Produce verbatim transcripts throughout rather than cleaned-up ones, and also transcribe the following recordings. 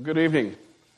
good evening.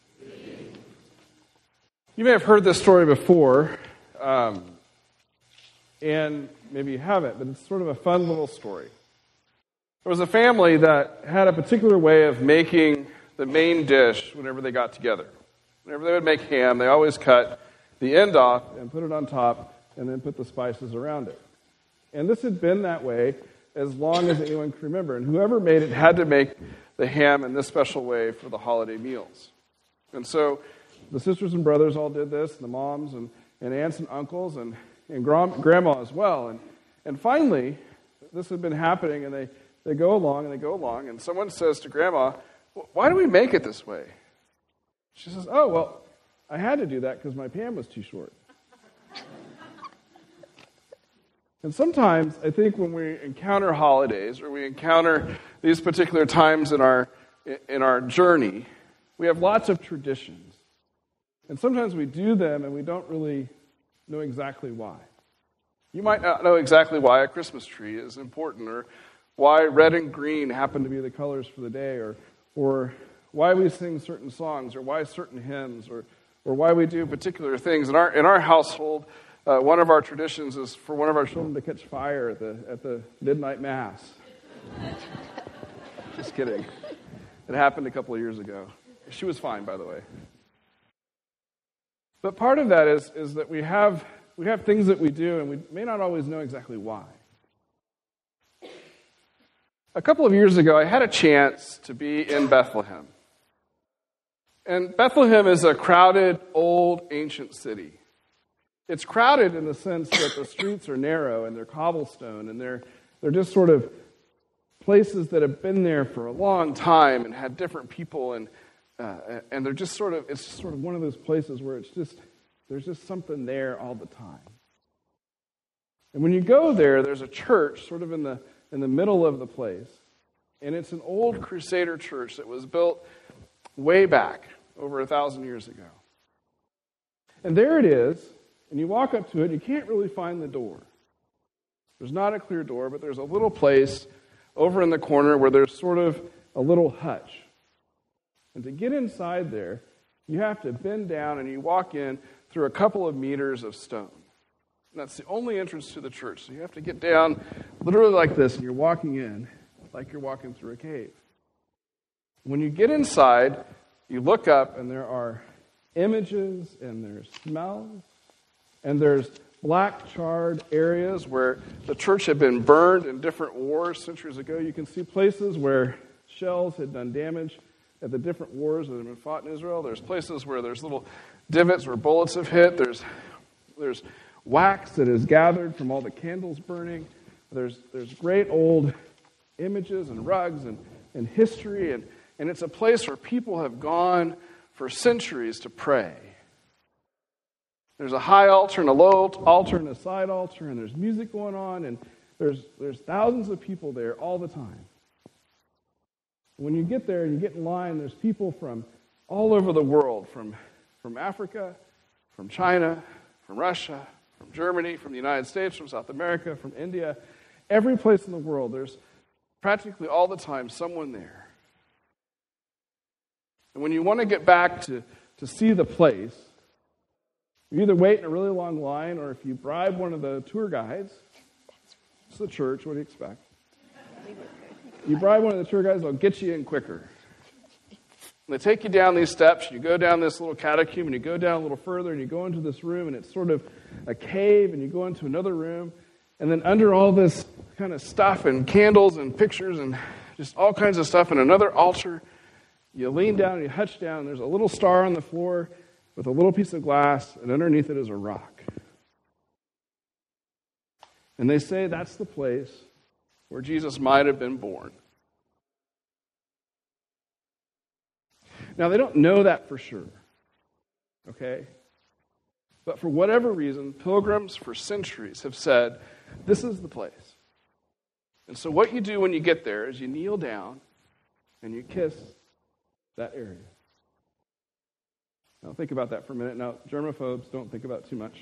You may have heard this story before, um, and maybe you haven't, but it's sort of a fun little story. There was a family that had a particular way of making the main dish whenever they got together. Whenever they would make ham, they always cut the end off and put it on top and then put the spices around it. And this had been that way as long as anyone could remember. And whoever made it had to make the ham in this special way for the holiday meals. And so the sisters and brothers all did this, and the moms and, and aunts and uncles and, and grandma as well. And, and finally, this had been happening, and they, they go along and they go along, and someone says to Grandma, "Why do we make it this way?" She says, "Oh, well, I had to do that because my pan was too short." And sometimes, I think when we encounter holidays or we encounter these particular times in our in our journey, we have lots of traditions. And sometimes we do them and we don't really know exactly why. You might not know exactly why a Christmas tree is important, or why red and green happen to be the colors for the day, or or why we sing certain songs, or why certain hymns, or or why we do particular things. In our in our household, Uh, one of our traditions is for one of our children to catch fire at the at the midnight mass. Just kidding. It happened a couple of years ago. She was fine, by the way. But part of that is is that we have we have things that we do, and we may not always know exactly why. A couple of years ago, I had a chance to be in Bethlehem. And Bethlehem is a crowded, old, ancient city. It's crowded in the sense that the streets are narrow and they're cobblestone, and they're they're just sort of places that have been there for a long time and had different people, and uh, and they're just sort of it's just sort of one of those places where it's just there's just something there all the time. And when you go there, there's a church sort of in the in the middle of the place, and it's an old Crusader church that was built way back over a thousand years ago. And there it is. And you walk up to it, and you can't really find the door. There's not a clear door, but there's a little place over in the corner where there's sort of a little hutch. And to get inside there, you have to bend down, and you walk in through a couple of meters of stone. And that's the only entrance to the church. So you have to get down literally like this, and you're walking in like you're walking through a cave. When you get inside, you look up, and there are images, and there's smells. And there's black charred areas where the church had been burned in different wars centuries ago. You can see places where shells had done damage at the different wars that had been fought in Israel. There's places where there's little divots where bullets have hit. There's there's wax that is gathered from all the candles burning. There's there's great old images and rugs and, and history. And, and it's a place where people have gone for centuries to pray. There's a high altar and a low altar and a side altar, and there's music going on, and there's there's thousands of people there all the time. When you get there and you get in line, there's people from all over the world, from, from Africa, from China, from Russia, from Germany, from the United States, from South America, from India. Every place in the world, there's practically all the time someone there. And when you want to get back to, to see the place, you either wait in a really long line, or if you bribe one of the tour guides, it's the church, what do you expect? You bribe one of the tour guides, they'll get you in quicker. And they take you down these steps, you go down this little catacomb, and you go down a little further, and you go into this room, and it's sort of a cave, and you go into another room, and then under all this kind of stuff, and candles, and pictures, and just all kinds of stuff, and another altar, you lean down, and you hutch down, and there's a little star on the floor, with a little piece of glass, and underneath it is a rock. And they say that's the place where Jesus might have been born. Now, they don't know that for sure, okay? But for whatever reason, pilgrims for centuries have said, this is the place. And so what you do when you get there is you kneel down and you kiss that area. Now, think about that for a minute. Now, germaphobes, don't think about it too much.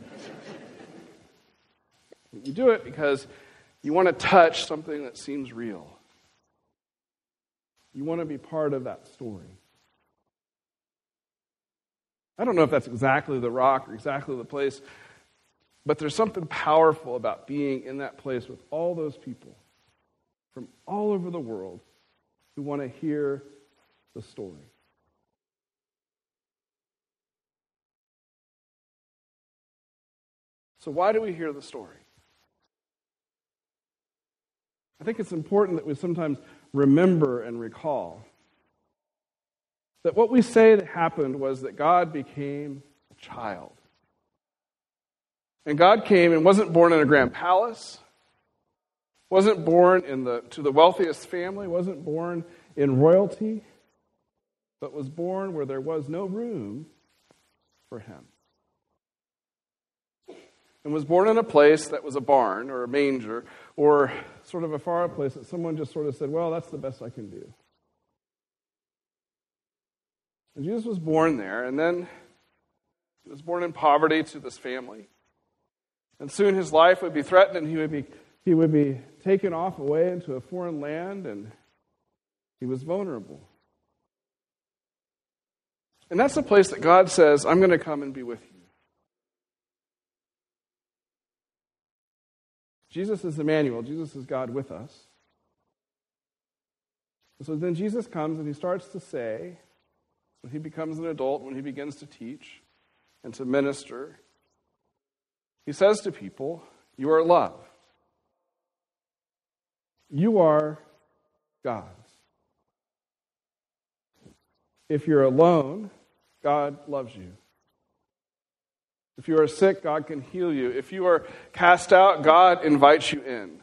You do it because you want to touch something that seems real. You want to be part of that story. I don't know if that's exactly the rock or exactly the place, but there's something powerful about being in that place with all those people from all over the world who want to hear the story. So why do we hear the story? I think it's important that we sometimes remember and recall that what we say that happened was that God became a child. And God came and wasn't born in a grand palace, wasn't born in the to the wealthiest family, wasn't born in royalty, but was born where there was no room for him. And was born in a place that was a barn or a manger or sort of a far place that someone just sort of said, well, that's the best I can do. And Jesus was born there, and then he was born in poverty to this family. And soon his life would be threatened, and he would be he would be taken off away into a foreign land, and he was vulnerable. And that's the place that God says, I'm going to come and be with you. Jesus is Emmanuel. Jesus is God with us. And so then Jesus comes and he starts to say, when he becomes an adult, when he begins to teach and to minister, he says to people, you are love. You are God's. If you're alone, God loves you. If you are sick, God can heal you. If you are cast out, God invites you in.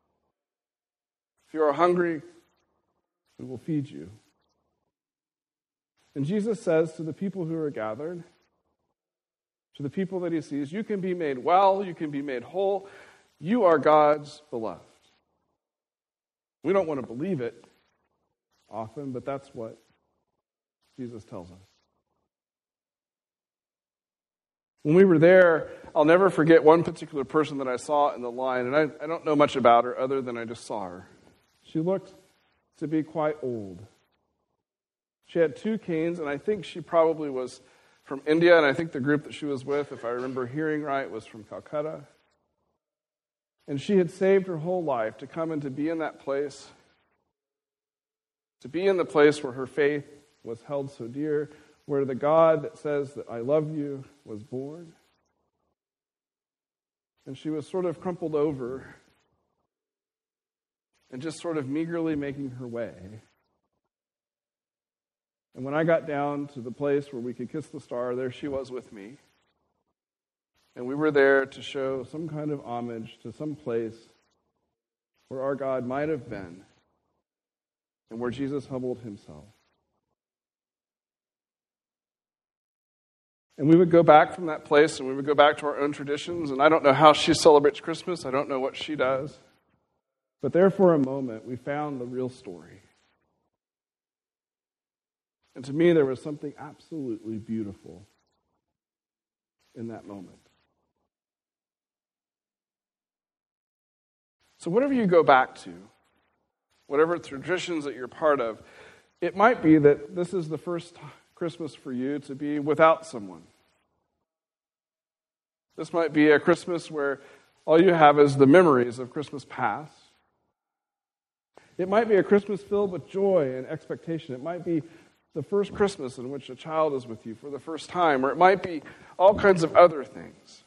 If you are hungry, we will feed you. And Jesus says to the people who are gathered, to the people that he sees, you can be made well, you can be made whole. You are God's beloved. We don't want to believe it often, but that's what Jesus tells us. When we were there, I'll never forget one particular person that I saw in the line, and I, I don't know much about her other than I just saw her. She looked to be quite old. She had two canes, and I think she probably was from India, and I think the group that she was with, if I remember hearing right, was from Calcutta. And she had saved her whole life to come and to be in that place, to be in the place where her faith was held so dear, where the God that says that I love you was born. And she was sort of crumpled over and just sort of meagerly making her way. And when I got down to the place where we could kiss the star, there she was with me. And we were there to show some kind of homage to some place where our God might have been and where Jesus humbled himself. And we would go back from that place and we would go back to our own traditions. And I don't know how she celebrates Christmas. I don't know what she does. But there for a moment, we found the real story. And to me, there was something absolutely beautiful in that moment. So whatever you go back to, whatever traditions that you're part of, it might be that this is the first Christmas for you to be without someone. This might be a Christmas where all you have is the memories of Christmas past. It might be a Christmas filled with joy and expectation. It might be the first Christmas in which a child is with you for the first time, or it might be all kinds of other things.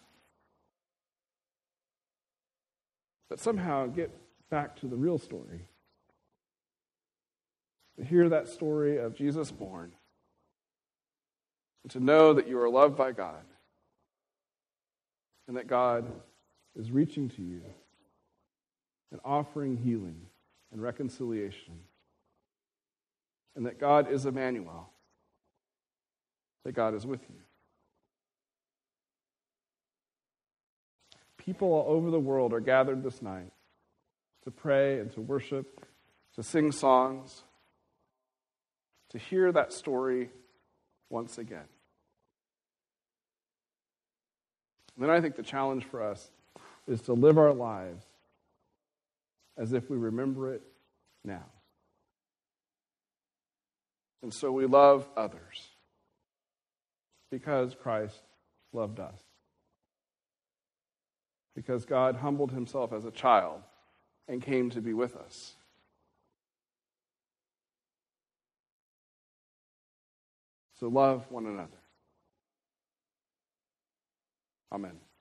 But somehow get back to the real story. To hear that story of Jesus born, and to know that you are loved by God, and that God is reaching to you and offering healing and reconciliation, and that God is Emmanuel, that God is with you. People all over the world are gathered this night to pray and to worship, to sing songs, to hear that story once again. And then I think the challenge for us is to live our lives as if we remember it now. And so we love others. because Christ loved us. Because God humbled himself as a child and came to be with us. So love one another. Amen.